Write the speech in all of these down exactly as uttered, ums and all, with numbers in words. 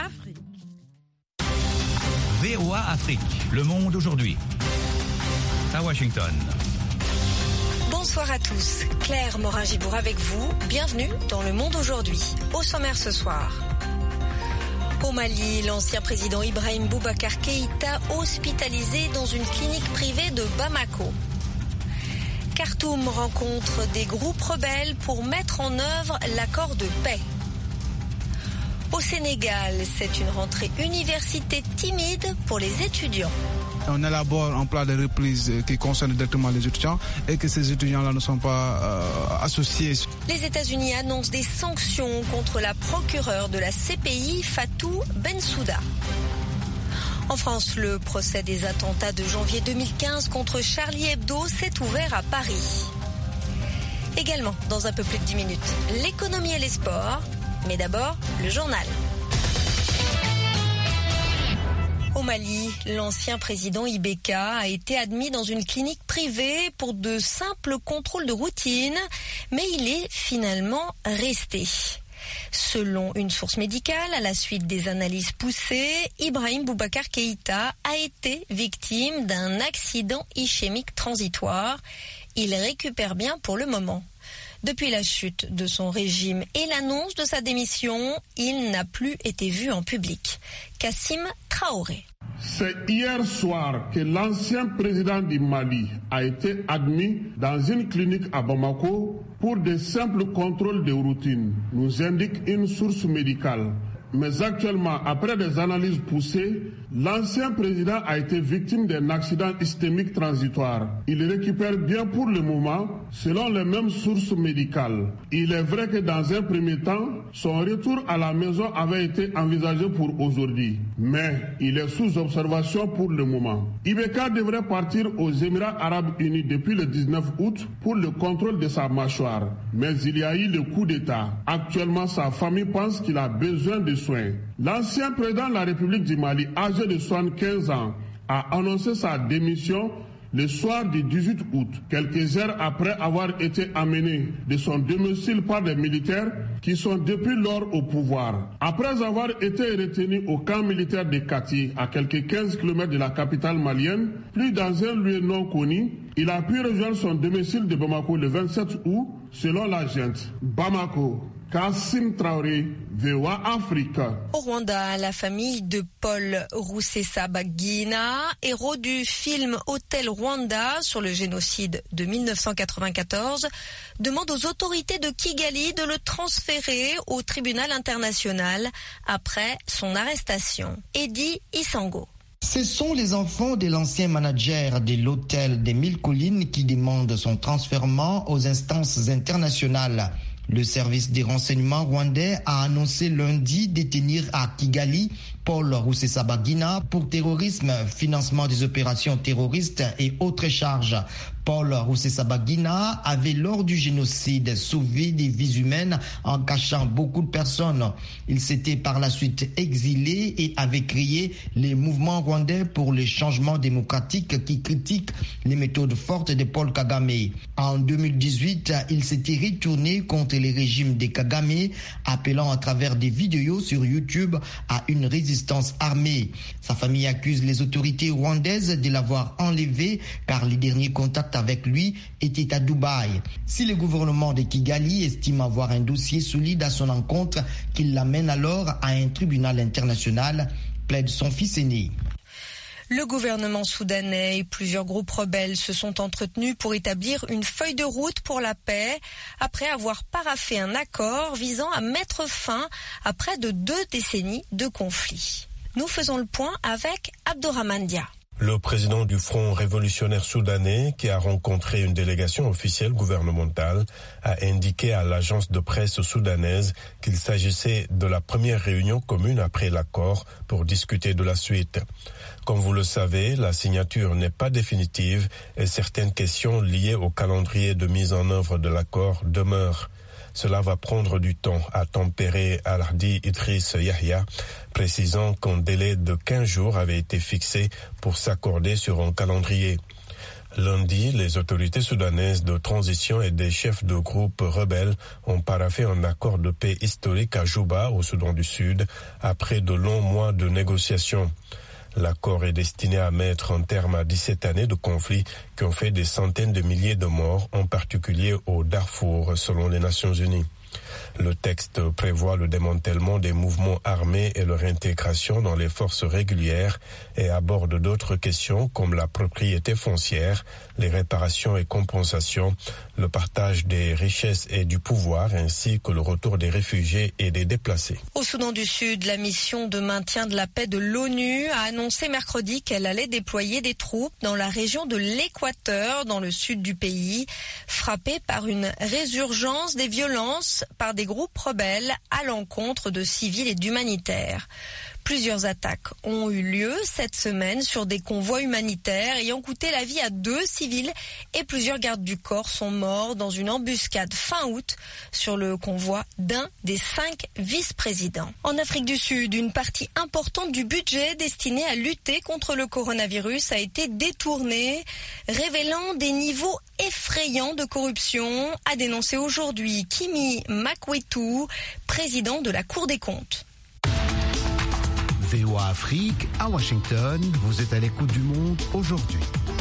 Afrique. V O A Afrique, le monde aujourd'hui. À Washington. Bonsoir à tous, Claire Morin-Gibour avec vous. Bienvenue dans Le Monde aujourd'hui. Au sommaire ce soir. Au Mali, l'ancien président Ibrahim Boubacar Keïta hospitalisé dans une clinique privée de Bamako. Khartoum rencontre des groupes rebelles pour mettre en œuvre l'accord de paix. Au Sénégal, c'est une rentrée université timide pour les étudiants. On élabore un plan de reprise qui concerne directement les étudiants et que ces étudiants-là ne sont pas euh, associés. Les États-Unis annoncent des sanctions contre la procureure de la C P I, Fatou Bensouda. En France, le procès des attentats de janvier deux mille quinze contre Charlie Hebdo s'est ouvert à Paris. Également, dans un peu plus de dix minutes, l'économie et les sports. Mais d'abord, le journal. Au Mali, l'ancien président Ibeka a été admis dans une clinique privée pour de simples contrôles de routine, mais il est finalement resté. Selon une source médicale, à la suite des analyses poussées, Ibrahim Boubacar Keïta a été victime d'un accident ischémique transitoire. Il récupère bien pour le moment. Depuis la chute de son régime et l'annonce de sa démission, il n'a plus été vu en public. Kassim Traoré. C'est hier soir que l'ancien président du Mali a été admis dans une clinique à Bamako pour de simples contrôles de routine, nous indique une source médicale. Mais actuellement, après des analyses poussées, l'ancien président a été victime d'un accident ischémique transitoire. Il récupère bien pour le moment, selon les mêmes sources médicales. Il est vrai que dans un premier temps, son retour à la maison avait été envisagé pour aujourd'hui. Mais il est sous observation pour le moment. Ibeka devrait partir aux Émirats arabes unis depuis le dix-neuf août pour le contrôle de sa mâchoire. Mais il y a eu le coup d'État. Actuellement, sa famille pense qu'il a besoin de soins. L'ancien président de la République du Mali, âgé de soixante-quinze ans, a annoncé sa démission le soir du dix-huit août, quelques heures après avoir été amené de son domicile par des militaires qui sont depuis lors au pouvoir. Après avoir été retenu au camp militaire de Kati, à quelques quinze kilomètres de la capitale malienne, puis dans un lieu non connu, il a pu rejoindre son domicile de Bamako le vingt-sept août, selon la junte. Bamako. Kassim Traoré, V O A Afrique. Au Rwanda, la famille de Paul Rusesabagina, héros du film Hôtel Rwanda sur le génocide de mille neuf cent quatre-vingt-quatorze, demande aux autorités de Kigali de le transférer au tribunal international après son arrestation. Eddie Isango. Ce sont les enfants de l'ancien manager de l'hôtel des Mille Collines qui demandent son transfèrement aux instances internationales. Le service des renseignements rwandais a annoncé lundi détenir à Kigali Paul Rusesabagina pour terrorisme, financement des opérations terroristes et autres charges. Paul Rusesabagina avait lors du génocide sauvé des vies humaines en cachant beaucoup de personnes. Il s'était par la suite exilé et avait créé les mouvements rwandais pour le changement démocratique qui critiquent les méthodes fortes de Paul Kagame. En deux mille dix-huit, il s'était retourné contre les régimes de Kagame, appelant à travers des vidéos sur YouTube à une résistance armée. Sa famille accuse les autorités rwandaises de l'avoir enlevé car les derniers contacts avec lui était à Dubaï. Si le gouvernement de Kigali estime avoir un dossier solide à son encontre, qu'il l'amène alors à un tribunal international, plaide son fils aîné. Le gouvernement soudanais et plusieurs groupes rebelles se sont entretenus pour établir une feuille de route pour la paix après avoir paraphé un accord visant à mettre fin à près de deux décennies de conflit. Nous faisons le point avec Abdourahmane Dia. Le président du Front révolutionnaire soudanais, qui a rencontré une délégation officielle gouvernementale, a indiqué à l'agence de presse soudanaise qu'il s'agissait de la première réunion commune après l'accord pour discuter de la suite. Comme vous le savez, la signature n'est pas définitive et certaines questions liées au calendrier de mise en œuvre de l'accord demeurent. Cela va prendre du temps, a tempéré Al-Hadi Idriss Yahya, précisant qu'un délai de quinze jours avait été fixé pour s'accorder sur un calendrier. Lundi, les autorités soudanaises de transition et des chefs de groupes rebelles ont paraphé un accord de paix historique à Juba, au Soudan du Sud, après de longs mois de négociations. L'accord est destiné à mettre un terme à dix-sept années de conflits qui ont fait des centaines de milliers de morts, en particulier au Darfour, selon les Nations Unies. Le texte prévoit le démantèlement des mouvements armés et leur intégration dans les forces régulières et aborde d'autres questions comme la propriété foncière, les réparations et compensations, le partage des richesses et du pouvoir ainsi que le retour des réfugiés et des déplacés. Au Soudan du Sud, la mission de maintien de la paix de l'ONU a annoncé mercredi qu'elle allait déployer des troupes dans la région de l'Équateur, dans le sud du pays, frappée par une résurgence des violences par des groupes rebelles à l'encontre de civils et d'humanitaires. Plusieurs attaques ont eu lieu cette semaine sur des convois humanitaires ayant coûté la vie à deux civils et plusieurs gardes du corps sont morts dans une embuscade fin août sur le convoi d'un des cinq vice-présidents. En Afrique du Sud, une partie importante du budget destiné à lutter contre le coronavirus a été détournée, révélant des niveaux effrayants de corruption, a dénoncé aujourd'hui Kimi Makwetu, président de la Cour des comptes. V O A Afrique, à Washington, vous êtes à l'écoute du monde aujourd'hui.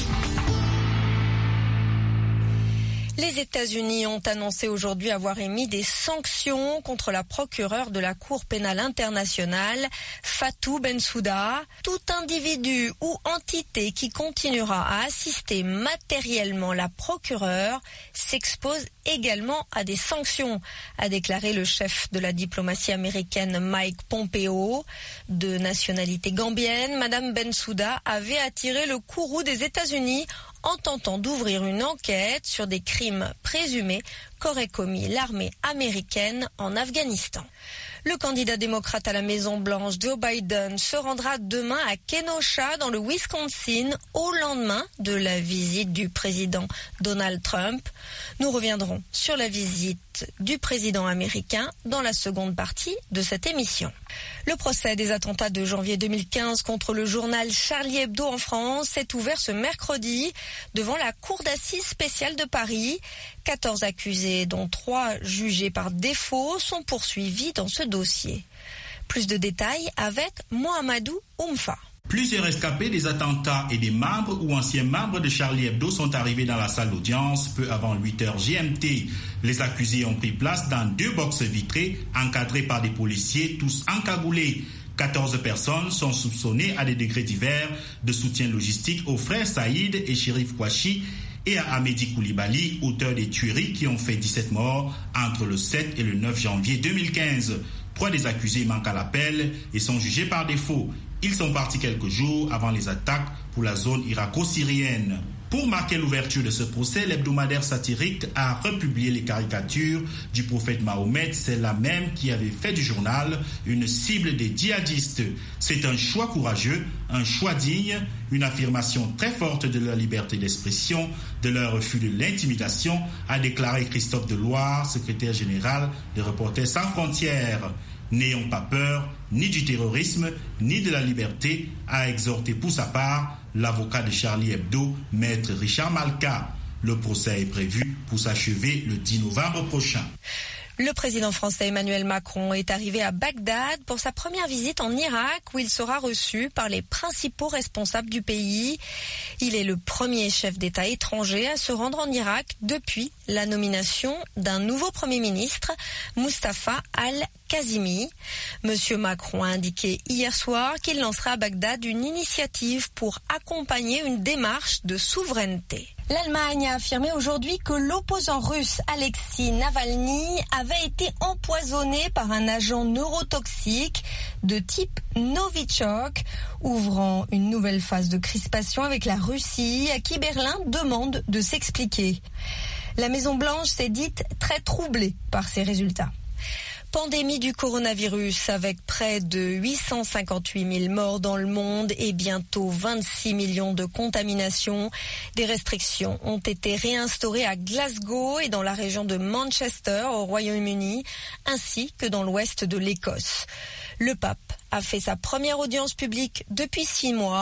Les États-Unis ont annoncé aujourd'hui avoir émis des sanctions contre la procureure de la Cour pénale internationale, Fatou Bensouda. Tout individu ou entité qui continuera à assister matériellement la procureure s'expose également à des sanctions, a déclaré le chef de la diplomatie américaine Mike Pompeo. De nationalité gambienne, Madame Bensouda avait attiré le courroux des États-Unis en tentant d'ouvrir une enquête sur des crimes présumés qu'aurait commis l'armée américaine en Afghanistan. Le candidat démocrate à la Maison-Blanche, Joe Biden, se rendra demain à Kenosha, dans le Wisconsin, au lendemain de la visite du président Donald Trump. Nous reviendrons sur la visite du président américain dans la seconde partie de cette émission. Le procès des attentats de janvier deux mille quinze contre le journal Charlie Hebdo en France s'est ouvert ce mercredi devant la Cour d'assises spéciale de Paris. quatorze accusés, dont trois jugés par défaut, sont poursuivis dans ce dossier. Plus de détails avec Mohamedou Oumfa. Plusieurs rescapés des attentats et des membres ou anciens membres de Charlie Hebdo sont arrivés dans la salle d'audience peu avant huit heures G M T. Les accusés ont pris place dans deux boxes vitrées encadrées par des policiers, tous encagoulés. quatorze personnes sont soupçonnées à des degrés divers de soutien logistique aux frères Saïd et Chérif Kouachi et à Amédi Koulibaly, auteur des tueries qui ont fait dix-sept morts entre le sept et le neuf janvier deux mille quinze. Trois des accusés manquent à l'appel et sont jugés par défaut. Ils sont partis quelques jours avant les attaques pour la zone irako-syrienne. Pour marquer l'ouverture de ce procès, l'hebdomadaire satirique a republié les caricatures du prophète Mahomet, celle-là même qui avait fait du journal une cible des djihadistes. C'est un choix courageux, un choix digne, une affirmation très forte de leur liberté d'expression, de leur refus de l'intimidation, a déclaré Christophe Deloire, secrétaire général de Reporters sans frontières. N'ayons pas peur, ni du terrorisme, ni de la liberté, a exhorté pour sa part l'avocat de Charlie Hebdo, maître Richard Malka. Le procès est prévu pour s'achever le dix novembre prochain. Le président français Emmanuel Macron est arrivé à Bagdad pour sa première visite en Irak, où il sera reçu par les principaux responsables du pays. Il est le premier chef d'État étranger à se rendre en Irak depuis la nomination d'un nouveau Premier ministre, Mustafa Al-Kazimi. Monsieur Macron a indiqué hier soir qu'il lancera à Bagdad une initiative pour accompagner une démarche de souveraineté. L'Allemagne a affirmé aujourd'hui que l'opposant russe Alexei Navalny avait été empoisonné par un agent neurotoxique de type Novichok, ouvrant une nouvelle phase de crispation avec la Russie, à qui Berlin demande de s'expliquer. La Maison-Blanche s'est dite très troublée par ces résultats. Pandémie du coronavirus avec près de huit cent cinquante-huit mille morts dans le monde et bientôt vingt-six millions de contaminations. Des restrictions ont été réinstaurées à Glasgow et dans la région de Manchester au Royaume-Uni, ainsi que dans l'ouest de l'Écosse. Le pape a fait sa première audience publique depuis six mois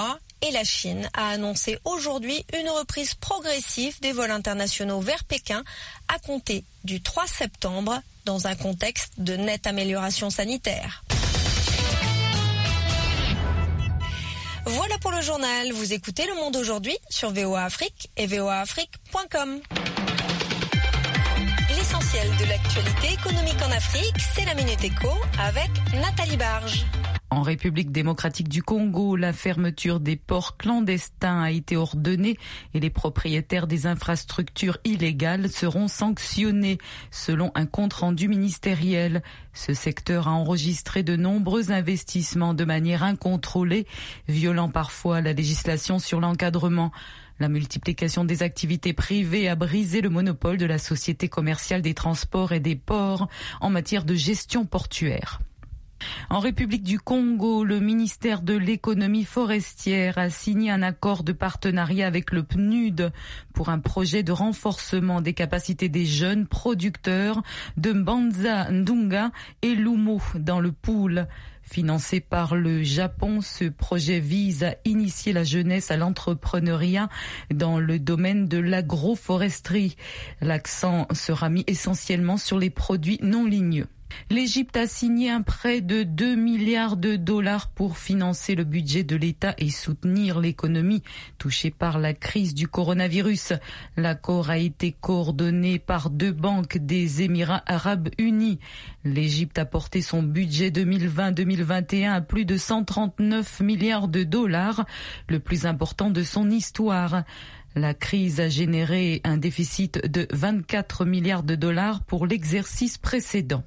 Et la Chine a annoncé aujourd'hui une reprise progressive des vols internationaux vers Pékin à compter du trois septembre dans un contexte de nette amélioration sanitaire. Voilà pour le journal. Vous écoutez Le Monde aujourd'hui sur V O A Afrique et V O A Afrique point com. L'essentiel de l'actualité économique en Afrique, c'est la Minute Éco avec Nathalie Barge. En République démocratique du Congo, la fermeture des ports clandestins a été ordonnée et les propriétaires des infrastructures illégales seront sanctionnés, selon un compte-rendu ministériel. Ce secteur a enregistré de nombreux investissements de manière incontrôlée, violant parfois la législation sur l'encadrement. La multiplication des activités privées a brisé le monopole de la Société commerciale des transports et des ports en matière de gestion portuaire. En République du Congo, le ministère de l'économie forestière a signé un accord de partenariat avec le P N U D pour un projet de renforcement des capacités des jeunes producteurs de Mbanza Ndunga et Lumo dans le Poul. Financé par le Japon, ce projet vise à initier la jeunesse à l'entrepreneuriat dans le domaine de l'agroforesterie. L'accent sera mis essentiellement sur les produits non ligneux. L'Égypte a signé un prêt de deux milliards de dollars pour financer le budget de l'État et soutenir l'économie touchée par la crise du coronavirus. L'accord a été coordonné par deux banques des Émirats arabes unis. L'Égypte a porté son budget deux mille vingt deux mille vingt et un à plus de cent trente-neuf milliards de dollars, le plus important de son histoire. La crise a généré un déficit de vingt-quatre milliards de dollars pour l'exercice précédent.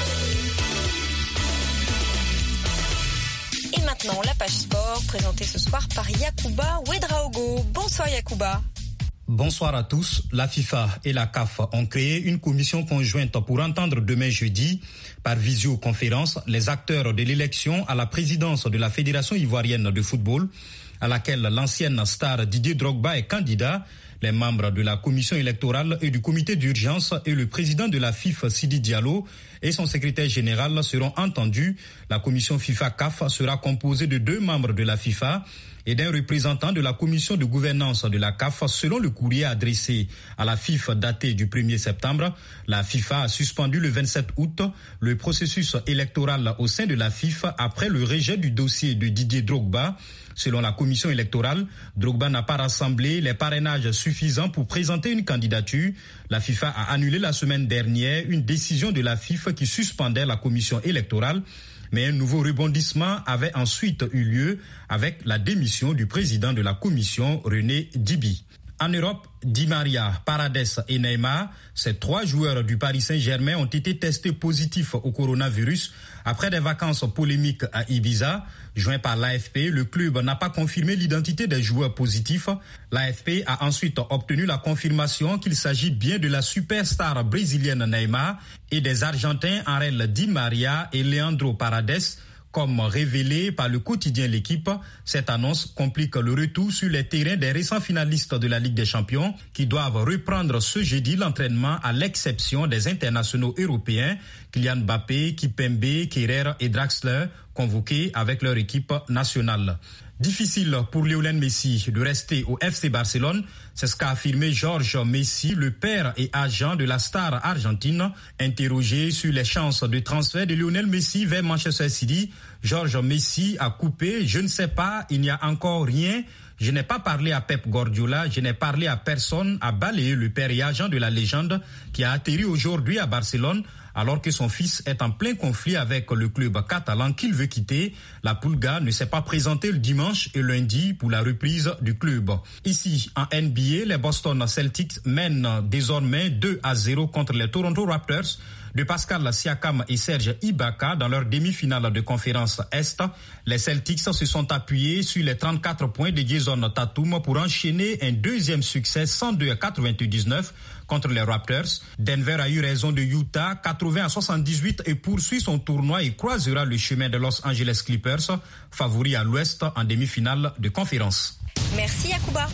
Et maintenant, la page sport, présentée ce soir par Yacouba Ouedraogo. Bonsoir Yacouba. Bonsoir à tous. La FIFA et la C A F ont créé une commission conjointe pour entendre demain jeudi, par visioconférence, les acteurs de l'élection à la présidence de la Fédération ivoirienne de football, à laquelle l'ancienne star Didier Drogba est candidat. Les membres de la commission électorale et du comité d'urgence et le président de la FIFA Sidi Diallo et son secrétaire général seront entendus. La commission FIFA-C A F sera composée de deux membres de la FIFA et d'un représentant de la commission de gouvernance de la C A F. Selon le courrier adressé à la FIFA daté du premier septembre, la FIFA a suspendu le vingt-sept août le processus électoral au sein de la FIFA après le rejet du dossier de Didier Drogba. Selon la commission électorale, Drogba n'a pas rassemblé les parrainages suffisants pour présenter une candidature. La FIFA a annulé la semaine dernière une décision de la FIFA qui suspendait la commission électorale. Mais un nouveau rebondissement avait ensuite eu lieu avec la démission du président de la commission, René Dibi. En Europe, Di Maria, Paredes et Neymar, ces trois joueurs du Paris Saint-Germain ont été testés positifs au coronavirus après des vacances polémiques à Ibiza. Joint par l'A F P, le club n'a pas confirmé l'identité des joueurs positifs. L'A F P a ensuite obtenu la confirmation qu'il s'agit bien de la superstar brésilienne Neymar et des Argentins Ángel Di Maria et Leandro Paredes. Comme révélé par le quotidien L'Équipe, cette annonce complique le retour sur les terrains des récents finalistes de la Ligue des Champions qui doivent reprendre ce jeudi l'entraînement à l'exception des internationaux européens Kylian Mbappé, Kimpembe, Kerrer et Draxler convoqués avec leur équipe nationale. Difficile pour Lionel Messi de rester au F C Barcelone, c'est ce qu'a affirmé Georges Messi, le père et agent de la star argentine. Interrogé sur les chances de transfert de Lionel Messi vers Manchester City, Georges Messi a coupé « Je ne sais pas, il n'y a encore rien. Je n'ai pas parlé à Pep Guardiola, je n'ai parlé à personne », a balayé le père et agent de la légende qui a atterri aujourd'hui à Barcelone alors que son fils est en plein conflit avec le club catalan qu'il veut quitter. La Pulga ne s'est pas présentée le dimanche et lundi pour la reprise du club. Ici, en N B A, les Boston Celtics mènent désormais deux à zéro contre les Toronto Raptors de Pascal Siakam et Serge Ibaka dans leur demi-finale de conférence Est. Les Celtics se sont appuyés sur les trente-quatre points de Jason Tatum pour enchaîner un deuxième succès cent deux à quatre-vingt-dix-neuf contre les Raptors. Denver a eu raison de Utah quatre-vingts à soixante-dix-huit et poursuit son tournoi et croisera le chemin de Los Angeles Clippers, favori à l'Ouest en demi-finale de conférence. Merci Yacouba.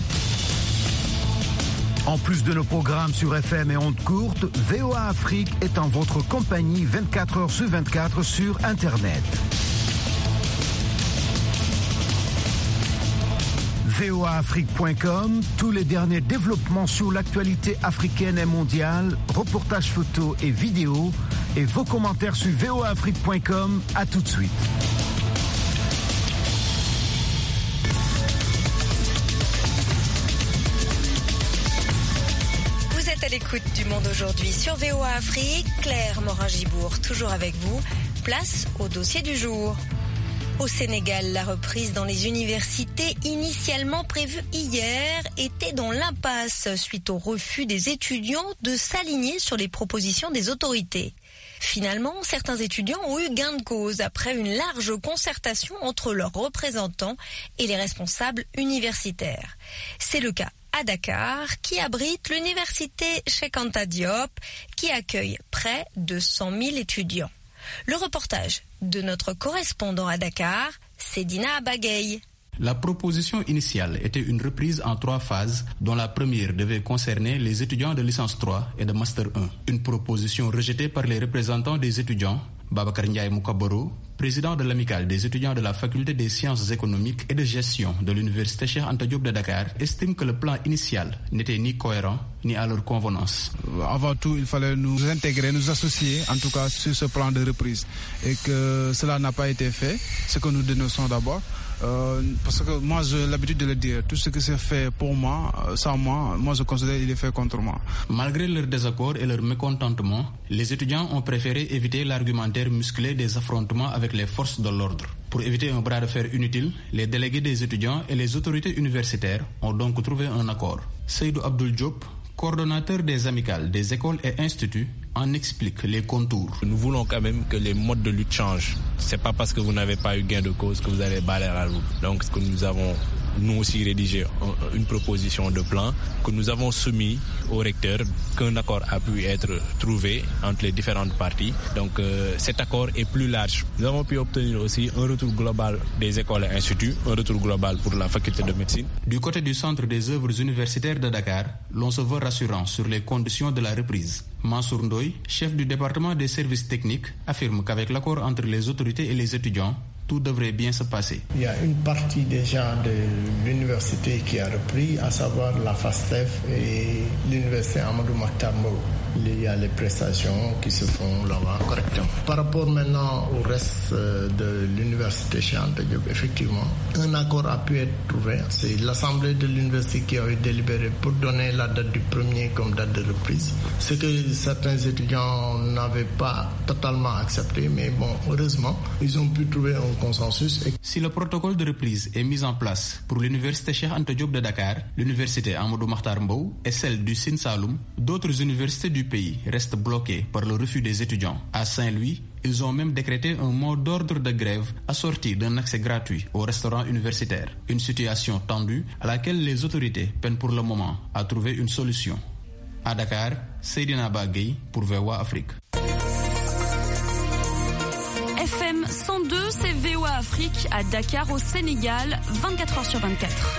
En plus de nos programmes sur F M et ondes courtes, V O A Afrique est en votre compagnie vingt-quatre heures sur vingt-quatre sur Internet. v o a afrique point com, tous les derniers développements sur l'actualité africaine et mondiale, reportages photos et vidéos, et vos commentaires sur v o a afrique point com. À tout de suite. Vous êtes à l'écoute du Monde aujourd'hui sur V O A Afrique. Claire Morin-Gibourg, toujours avec vous. Place au dossier du jour. Au Sénégal, la reprise dans les universités initialement prévue hier était dans l'impasse suite au refus des étudiants de s'aligner sur les propositions des autorités. Finalement, certains étudiants ont eu gain de cause après une large concertation entre leurs représentants et les responsables universitaires. C'est le cas à Dakar, qui abrite l'université Cheikh Anta Diop, qui accueille près de cent mille étudiants. Le reportage de notre correspondant à Dakar, Sedina Abagay. La proposition initiale était une reprise en trois phases, dont la première devait concerner les étudiants de licence trois et de master un. Une proposition rejetée par les représentants des étudiants, Babacar Ndiaye Moukaboro, président de l'amicale des étudiants de la faculté des sciences économiques et de gestion de l'université Cheikh Anta Diop de Dakar, estime que le plan initial n'était ni cohérent ni à leur convenance. Avant tout, il fallait nous intégrer, nous associer, en tout cas sur ce plan de reprise. Et que cela n'a pas été fait, ce que nous dénonçons d'abord. Euh, parce que moi j'ai l'habitude de le dire, tout ce que c'est fait pour moi, sans moi, moi je considère qu'il est fait contre moi. Malgré leur désaccord et leur mécontentement, les étudiants ont préféré éviter l'argumentaire musclé des affrontements avec les forces de l'ordre. Pour éviter un bras de fer inutile, les délégués des étudiants et les autorités universitaires ont donc trouvé un accord. Seydou Abdoul Diop, coordonnateur des amicales des écoles et instituts, en explique les contours. Nous voulons quand même que les modes de lutte changent. C'est pas parce que vous n'avez pas eu gain de cause que vous allez balayer la route. Donc, ce que nous avons nous aussi rédigé une proposition de plan que nous avons soumis au recteur, qu'un accord a pu être trouvé entre les différentes parties. Donc euh, cet accord est plus large. Nous avons pu obtenir aussi un retour global des écoles et instituts, un retour global pour la faculté de médecine. Du côté du Centre des œuvres universitaires de Dakar, l'on se veut rassurant sur les conditions de la reprise. Mansour Ndoye, chef du département des services techniques, affirme qu'avec l'accord entre les autorités et les étudiants, tout devrait bien se passer. Il y a une partie déjà de l'université qui a repris, à savoir la FASTEF et l'université Amadou Mahtar Mbow. Il y a les prestations qui se font là-bas correctement. Par rapport maintenant au reste de l'université Cheikh Anta Diop, effectivement, un accord a pu être trouvé. C'est l'assemblée de l'université qui avait délibéré pour donner la date du premier comme date de reprise. Ce que certains étudiants n'avaient pas totalement accepté, mais bon, heureusement, ils ont pu trouver un consensus. Si le protocole de reprise est mis en place pour l'université Cheikh Anta Diop de Dakar, l'université Amadou Mahtar Mbow et celle du Sine Saloum, d'autres universités du pays restent bloquées par le refus des étudiants. À Saint-Louis, ils ont même décrété un mot d'ordre de grève assorti d'un accès gratuit aux restaurants universitaires. Une situation tendue à laquelle les autorités peinent pour le moment à trouver une solution. À Dakar, Seydina Bagay pour V O A Afrique. F M cent deux, c'est V O A Afrique à Dakar au Sénégal, vingt-quatre heures sur vingt-quatre.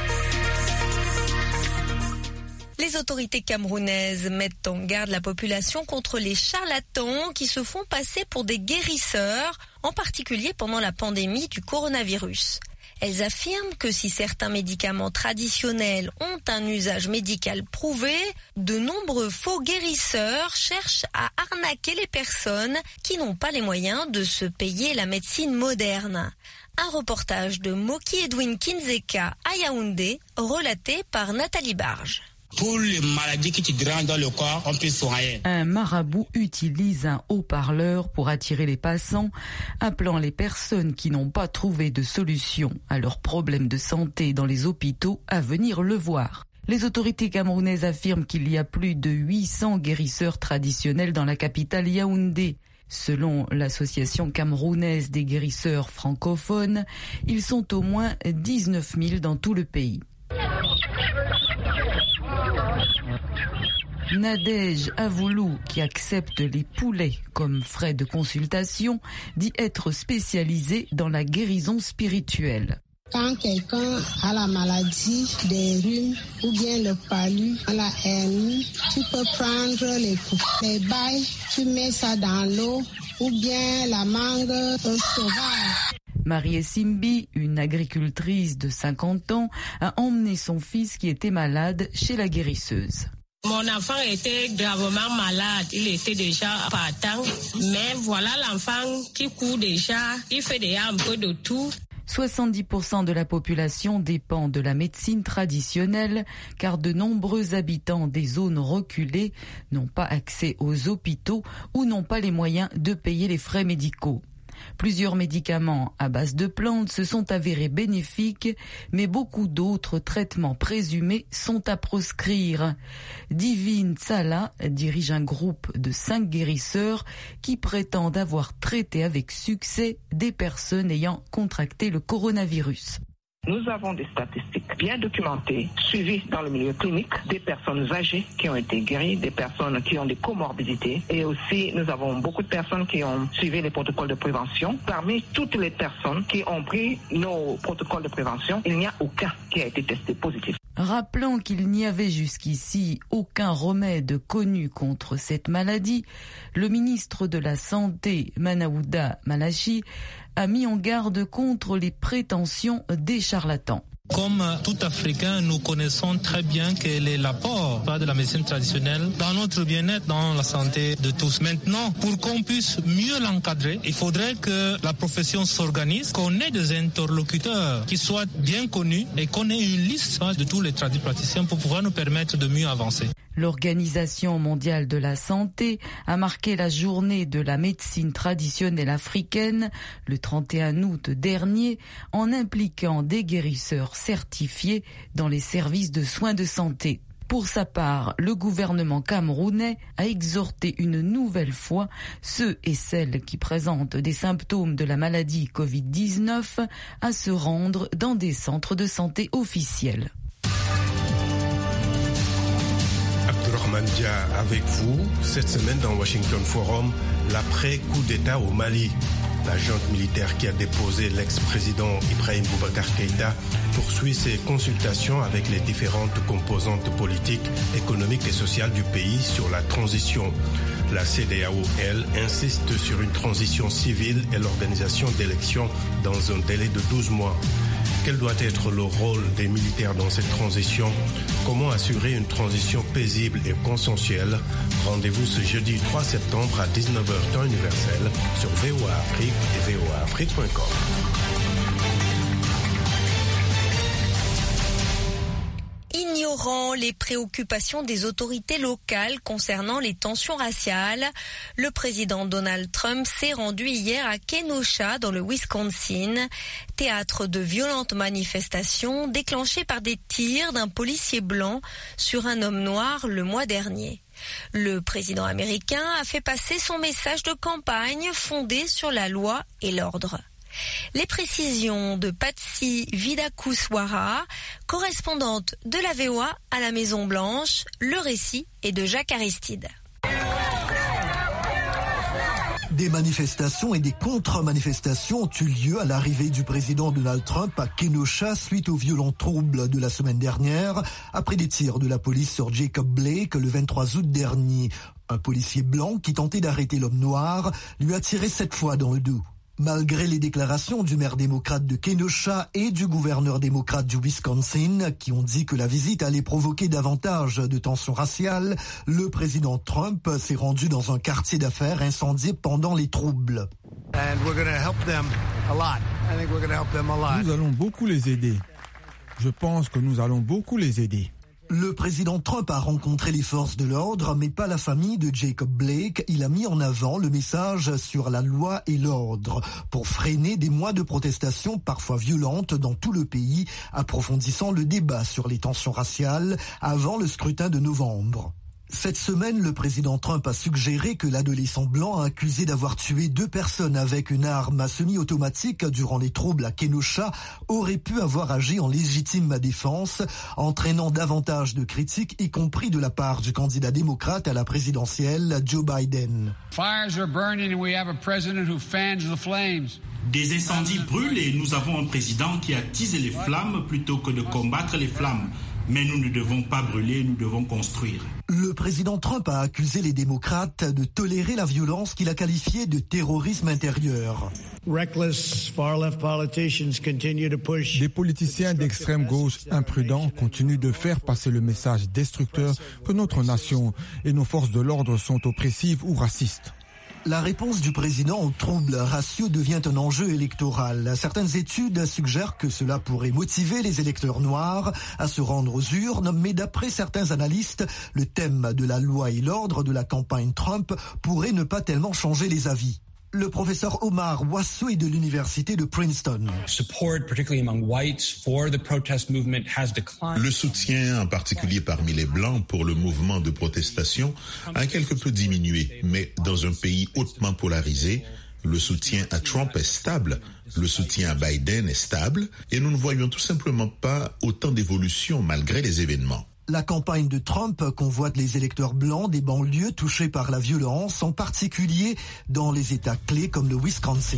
Les autorités camerounaises mettent en garde la population contre les charlatans qui se font passer pour des guérisseurs, en particulier pendant la pandémie du coronavirus. Elles affirment que si certains médicaments traditionnels ont un usage médical prouvé, de nombreux faux guérisseurs cherchent à arnaquer les personnes qui n'ont pas les moyens de se payer la médecine moderne. Un reportage de Moki Edwin Kinzeka à Yaoundé, relaté par Nathalie Barge. Pour les maladies qui te dérangent dans le corps, on peut soigner. Un marabout utilise un haut-parleur pour attirer les passants, appelant les personnes qui n'ont pas trouvé de solution à leurs problèmes de santé dans les hôpitaux à venir le voir. Les autorités camerounaises affirment qu'il y a plus de huit cents guérisseurs traditionnels dans la capitale Yaoundé. Selon l'association camerounaise des guérisseurs francophones, ils sont au moins dix-neuf mille dans tout le pays. Nadège Avoulou, qui accepte les poulets comme frais de consultation, dit être spécialisée dans la guérison spirituelle. Quand quelqu'un a la maladie des rhumes ou bien le palu, la hernie, tu peux prendre les, les bails, tu mets ça dans l'eau ou bien la mangue sauvage. Marie Simbi, une agricultrice de cinquante ans, a emmené son fils qui était malade chez la guérisseuse. Mon enfant était gravement malade, il était déjà partant, mais voilà l'enfant qui court déjà, il fait déjà un peu de tout. soixante-dix pour cent de la population dépend de la médecine traditionnelle car de nombreux habitants des zones reculées n'ont pas accès aux hôpitaux ou n'ont pas les moyens de payer les frais médicaux. Plusieurs médicaments à base de plantes se sont avérés bénéfiques, mais beaucoup d'autres traitements présumés sont à proscrire. Divine Tsala dirige un groupe de cinq guérisseurs qui prétendent avoir traité avec succès des personnes ayant contracté le coronavirus. Nous avons des statistiques bien documentées, suivies dans le milieu clinique, des personnes âgées qui ont été guéries, des personnes qui ont des comorbidités et aussi nous avons beaucoup de personnes qui ont suivi les protocoles de prévention. Parmi toutes les personnes qui ont pris nos protocoles de prévention, il n'y a aucun qui a été testé positif. Rappelant qu'il n'y avait jusqu'ici aucun remède connu contre cette maladie, le ministre de la Santé, Manaouda Malachi, a mis en garde contre les prétentions des charlatans. Comme tout Africain, nous connaissons très bien quel est l'apport de la médecine traditionnelle dans notre bien-être, dans la santé de tous. Maintenant, pour qu'on puisse mieux l'encadrer, il faudrait que la profession s'organise, qu'on ait des interlocuteurs qui soient bien connus et qu'on ait une liste de tous les tradipraticiens pour pouvoir nous permettre de mieux avancer. L'Organisation mondiale de la santé a marqué la journée de la médecine traditionnelle africaine le trente et un août dernier en impliquant des guérisseurs certifiés dans les services de soins de santé. Pour sa part, le gouvernement camerounais a exhorté une nouvelle fois ceux et celles qui présentent des symptômes de la maladie covid dix-neuf à se rendre dans des centres de santé officiels. Abdourahmane Dia avec vous. Cette semaine dans Washington Forum, l'après-coup d'État au Mali. La junte militaire qui a déposé l'ex-président Ibrahim Boubacar Keïta poursuit ses consultations avec les différentes composantes politiques, économiques et sociales du pays sur la transition. La C D A O, elle, insiste sur une transition civile et l'organisation d'élections dans un délai de douze mois. Quel doit être le rôle des militaires dans cette transition? Comment assurer une transition paisible et consensuelle? Rendez-vous ce jeudi trois septembre à dix-neuf heures temps universel sur V O A Afrique et V O A Afrique point com. Ignorant les préoccupations des autorités locales concernant les tensions raciales, le président Donald Trump s'est rendu hier à Kenosha dans le Wisconsin, théâtre de violentes manifestations déclenchées par des tirs d'un policier blanc sur un homme noir le mois dernier. Le président américain a fait passer son message de campagne fondé sur la loi et l'ordre. Les précisions de Patsy Widakuswara, correspondante de la V O A à la Maison Blanche, le récit est de Jacques Aristide. Des manifestations et des contre-manifestations ont eu lieu à l'arrivée du président Donald Trump à Kenosha suite aux violents troubles de la semaine dernière, après des tirs de la police sur Jacob Blake le vingt-trois août dernier. Un policier blanc qui tentait d'arrêter l'homme noir lui a tiré sept fois dans le dos. Malgré les déclarations du maire démocrate de Kenosha et du gouverneur démocrate du Wisconsin, qui ont dit que la visite allait provoquer davantage de tensions raciales, le président Trump s'est rendu dans un quartier d'affaires incendié pendant les troubles. Nous allons beaucoup les aider. Je pense que nous allons beaucoup les aider. Le président Trump a rencontré les forces de l'ordre, mais pas la famille de Jacob Blake. Il a mis en avant le message sur la loi et l'ordre pour freiner des mois de protestations parfois violentes dans tout le pays, approfondissant le débat sur les tensions raciales avant le scrutin de novembre. Cette semaine, le président Trump a suggéré que l'adolescent blanc accusé d'avoir tué deux personnes avec une arme semi-automatique durant les troubles à Kenosha aurait pu avoir agi en légitime défense, entraînant davantage de critiques, y compris de la part du candidat démocrate à la présidentielle, Joe Biden. Des incendies brûlent et nous avons un président qui a attisé les flammes plutôt que de combattre les flammes. Mais nous ne devons pas brûler, nous devons construire. Le président Trump a accusé les démocrates de tolérer la violence qu'il a qualifiée de terrorisme intérieur. Des politiciens d'extrême gauche imprudents continuent de faire passer le message destructeur que notre nation et nos forces de l'ordre sont oppressives ou racistes. La réponse du président au trouble raciaux devient un enjeu électoral. Certaines études suggèrent que cela pourrait motiver les électeurs noirs à se rendre aux urnes, mais d'après certains analystes, le thème de la loi et l'ordre de la campagne Trump pourrait ne pas tellement changer les avis. Le professeur Omar Wassou est de l'université de Princeton. Le soutien, en particulier parmi les Blancs, pour le mouvement de protestation a quelque peu diminué. Mais dans un pays hautement polarisé, le soutien à Trump est stable, le soutien à Biden est stable, et nous ne voyons tout simplement pas autant d'évolution malgré les événements. La campagne de Trump convoite les électeurs blancs des banlieues touchés par la violence, en particulier dans les États clés comme le Wisconsin.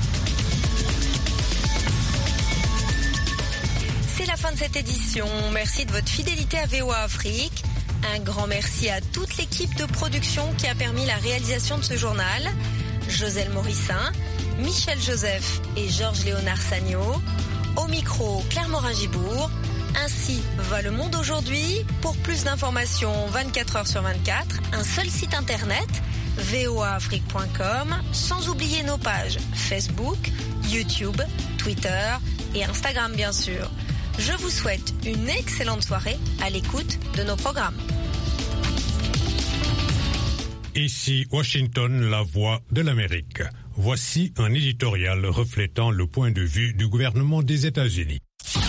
C'est la fin de cette édition. Merci de votre fidélité à V O A Afrique. Un grand merci à toute l'équipe de production qui a permis la réalisation de ce journal. Joselle Morissin, Michel Joseph et Georges Léonard Sagno. Au micro, Claire Morin-Gibourg. Ainsi va le monde aujourd'hui. Pour plus d'informations vingt-quatre heures sur vingt-quatre, un seul site internet, v o a afrique point com, sans oublier nos pages Facebook, YouTube, Twitter et Instagram bien sûr. Je vous souhaite une excellente soirée à l'écoute de nos programmes. Ici Washington, la voix de l'Amérique. Voici un éditorial reflétant le point de vue du gouvernement des États-Unis.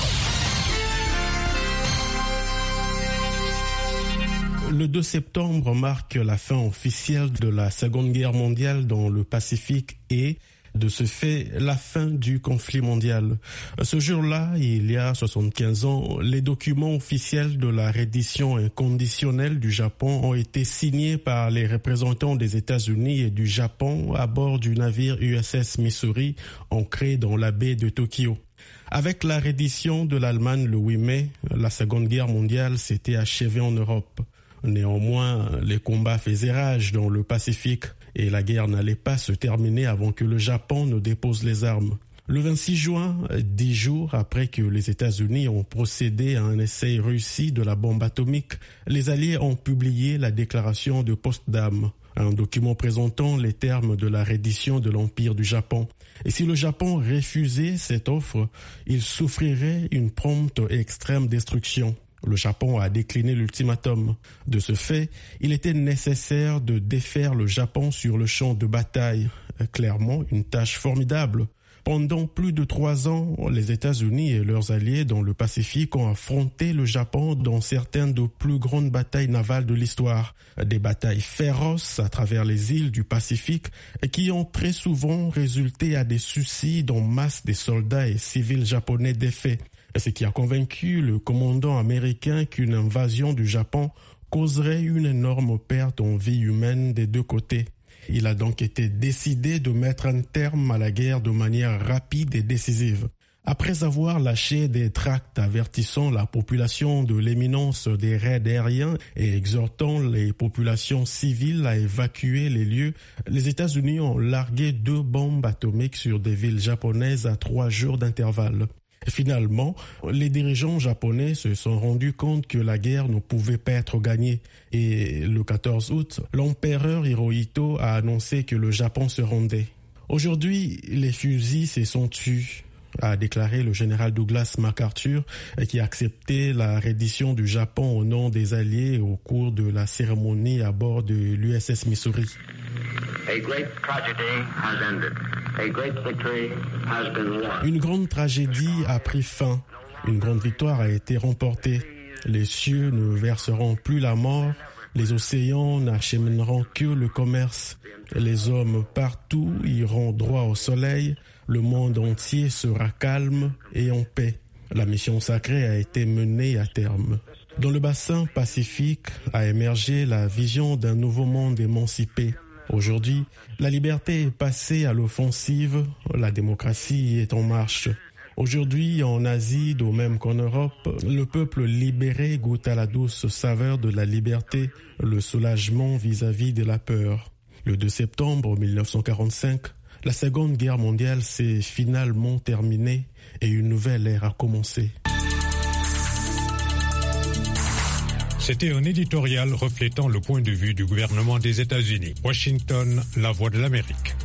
Le deux septembre marque la fin officielle de la Seconde Guerre mondiale dans le Pacifique et, de ce fait, la fin du conflit mondial. Ce jour-là, il y a soixante-quinze ans, les documents officiels de la reddition inconditionnelle du Japon ont été signés par les représentants des États-Unis et du Japon à bord du navire U S S Missouri, ancré dans la baie de Tokyo. Avec la reddition de l'Allemagne le huit mai, la Seconde Guerre mondiale s'était achevée en Europe. Néanmoins, les combats faisaient rage dans le Pacifique et la guerre n'allait pas se terminer avant que le Japon ne dépose les armes. Le vingt-six juin, dix jours après que les États-Unis ont procédé à un essai réussi de la bombe atomique, les Alliés ont publié la déclaration de Potsdam, un document présentant les termes de la reddition de l'Empire du Japon. Et si le Japon refusait cette offre, il souffrirait une prompte et extrême destruction. Le Japon a décliné l'ultimatum. De ce fait, il était nécessaire de défaire le Japon sur le champ de bataille. Clairement, une tâche formidable. Pendant plus de trois ans, les États-Unis et leurs alliés dans le Pacifique ont affronté le Japon dans certaines des plus grandes batailles navales de l'histoire. Des batailles féroces à travers les îles du Pacifique qui ont très souvent résulté à des suicides en masse des soldats et civils japonais défaits. Ce qui a convaincu le commandant américain qu'une invasion du Japon causerait une énorme perte en vie humaine des deux côtés. Il a donc été décidé de mettre un terme à la guerre de manière rapide et décisive. Après avoir lâché des tracts avertissant la population de l'imminence des raids aériens et exhortant les populations civiles à évacuer les lieux, les États-Unis ont largué deux bombes atomiques sur des villes japonaises à trois jours d'intervalle. Finalement, les dirigeants japonais se sont rendus compte que la guerre ne pouvait pas être gagnée et le quatorze août, l'empereur Hirohito a annoncé que le Japon se rendait. Aujourd'hui, les fusils se sont tus, a déclaré le général Douglas MacArthur, qui a accepté la reddition du Japon au nom des Alliés au cours de la cérémonie à bord de l'U S S Missouri. Une grande tragédie a pris fin. Une grande victoire a été remportée. Les cieux ne verseront plus la mort. Les océans n'achemineront que le commerce. Les hommes partout iront droit au soleil. Le monde entier sera calme et en paix. La mission sacrée a été menée à terme. Dans le bassin pacifique a émergé la vision d'un nouveau monde émancipé. Aujourd'hui, la liberté est passée à l'offensive, la démocratie est en marche. Aujourd'hui, en Asie, de même qu'en Europe, le peuple libéré goûte à la douce saveur de la liberté, le soulagement vis-à-vis de la peur. Le deux septembre mille neuf cent quarante-cinq, la Seconde Guerre mondiale s'est finalement terminée et une nouvelle ère a commencé. C'était un éditorial reflétant le point de vue du gouvernement des États-Unis. Washington, la voix de l'Amérique.